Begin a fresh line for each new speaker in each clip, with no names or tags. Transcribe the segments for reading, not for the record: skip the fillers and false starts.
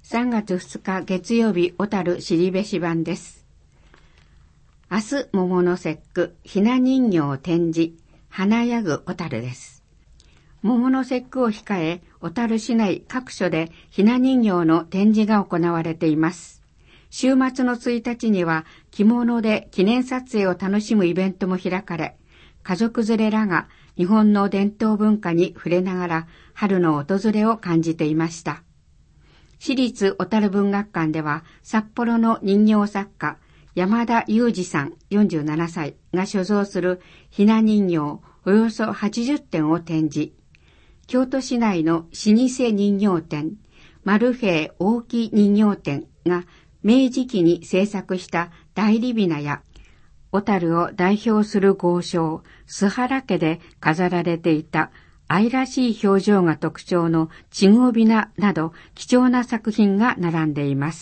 3月2日月曜日、小樽尻べし版です。明日、桃の節句、ひな人形展示、華やぐ小樽です。桃の節句を控え、小樽市内各所でひな人形の展示が行われています。週末の1日には着物で記念撮影を楽しむイベントも開かれ、家族連れらが日本の伝統文化に触れながら春の訪れを感じていました。市立小樽文学館では札幌の人形作家山田裕二さん47歳が所蔵するひな人形およそ80点を展示。京都市内の老舗人形店マルフェ大木人形店が明治期に制作した大理雛や小樽を代表する豪商須原家で飾られていた愛らしい表情が特徴の稚児雛など貴重な作品が並んでいます。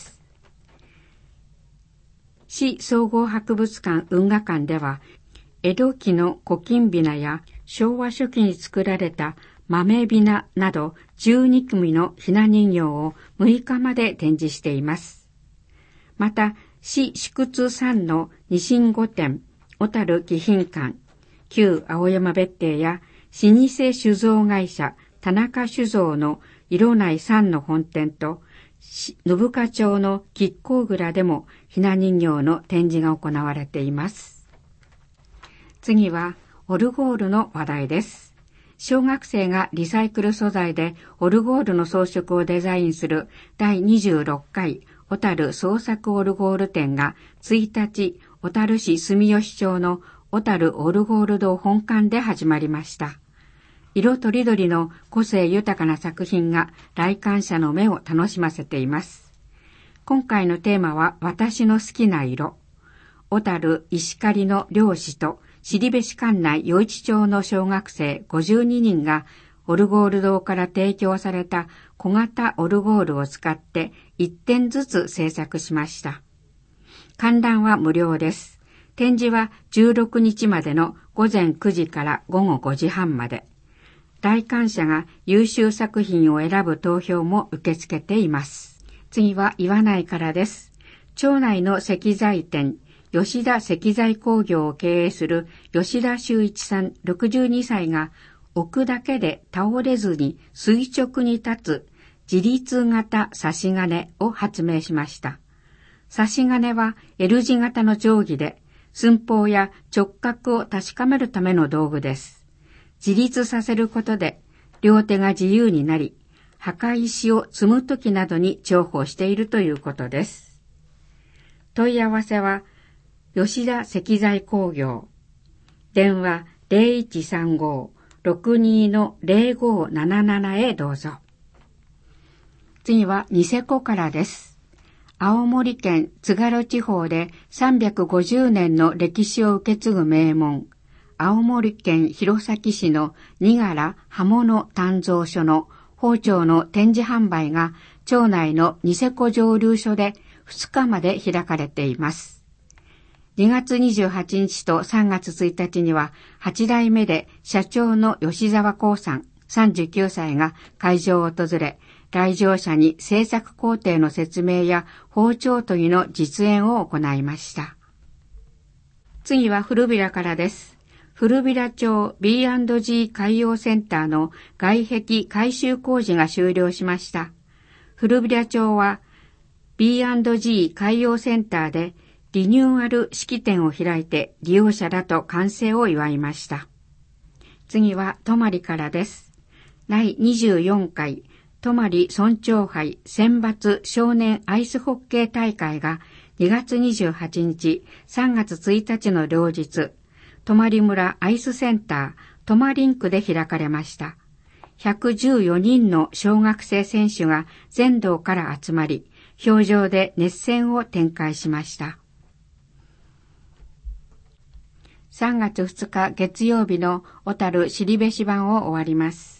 市総合博物館運河館では江戸期の古今雛や昭和初期に作られた豆雛など12組のひな人形を6日まで展示しています。また、市宿津3の二神御殿、小樽貴賓館、旧青山別邸や老舗酒造会社田中酒造の色内3の本店と信香町の亀甲蔵でもひな人形の展示が行われています。次はオルゴールの話題です。小学生がリサイクル素材でオルゴールの装飾をデザインする第26回小樽創作オルゴール展が1日小樽市住吉町の小樽オルゴール堂本館で始まりました。色とりどりの個性豊かな作品が来館者の目を楽しませています。今回のテーマは私の好きな色。小樽石狩の漁師と後部市管内余市町の小学生52人がオルゴール堂から提供された小型オルゴールを使って1点ずつ制作しました。観覧は無料です。展示は16日までの午前9時から午後5時半まで。来館者が優秀作品を選ぶ投票も受け付けています。次は岩内からです。町内の石材店、吉田石材工業を経営する吉田修一さん62歳が置くだけで倒れずに垂直に立つ自立型差し金を発明しました。差し金は L 字型の定規で寸法や直角を確かめるための道具です。自立させることで両手が自由になり、墓石を積むときなどに重宝しているということです。問い合わせは吉田石材工業。電話 0135-62-0577 へどうぞ。次はニセコからです。青森県津軽地方で350年の歴史を受け継ぐ名門、青森県弘前市の荷柄刃物鍛造所の包丁の展示販売が町内のニセコ蒸留所で2日まで開かれています。2月28日と3月1日には8代目で社長の吉沢光さん39歳が会場を訪れ、来場者に制作工程の説明や包丁研ぎの実演を行いました。次は古平からです。古平町 B&G 海洋センターの外壁改修工事が終了しました。古平町は B&G 海洋センターでリニューアル式典を開いて利用者らと完成を祝いました。次は泊からです。第24回泊村長杯選抜少年アイスホッケー大会が2月28日、3月1日の両日、泊村アイスセンター泊リンクで開かれました。114人の小学生選手が全道から集まり、氷上で熱戦を展開しました。3月2日月曜日の小樽尻べし版を終わります。